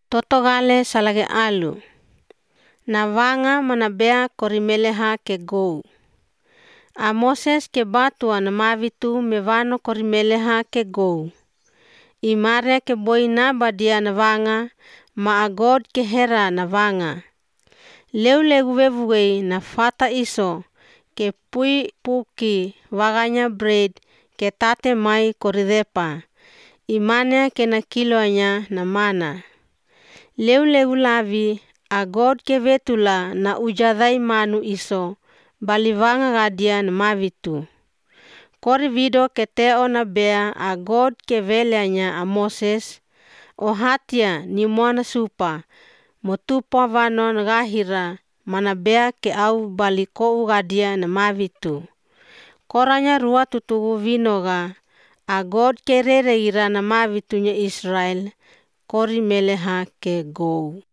Totogale salage alu. Navanga manabea korimeleha ke gou. A Moses ke batua na mavitu mevano korimeleha ke gou. I mare ke boina badia navanga ma a God ke hera navanga. Leu vevui na fata iso ke pui puki vaganya bread ke tate mai koridepa. Imane ke na kiloanya na mana. Leu lavi a God ke vetula na ujadai manu iso balivanga gadia na mavitu. Kori vido ke teo na bea a God ke veleanya a Moses o hatia ni moana supa motupa vanon gahira manabea ke au baliko gadia na mavitu. Koranya rua tutugu vinoga a God ke rereira na mavitunya Israel korimeleha ke gou.